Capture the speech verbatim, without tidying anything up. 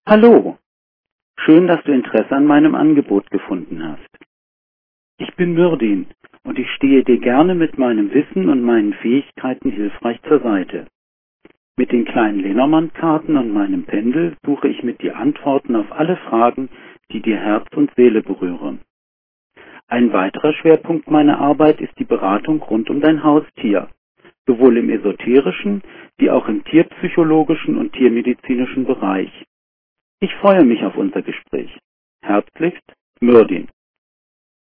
Hallo, schön, dass du Interesse an meinem Angebot gefunden hast. Ich bin Myrdin und ich stehe dir gerne mit meinem Wissen und meinen Fähigkeiten hilfreich zur Seite. Mit den kleinen Lenormand-Karten und meinem Pendel suche ich mit dir Antworten auf alle Fragen, die dir Herz und Seele berühren. Ein weiterer Schwerpunkt meiner Arbeit ist die Beratung rund um dein Haustier, sowohl im esoterischen wie auch im tierpsychologischen und tiermedizinischen Bereich. Ich freue mich auf unser Gespräch. Herzlichst, Myrdin.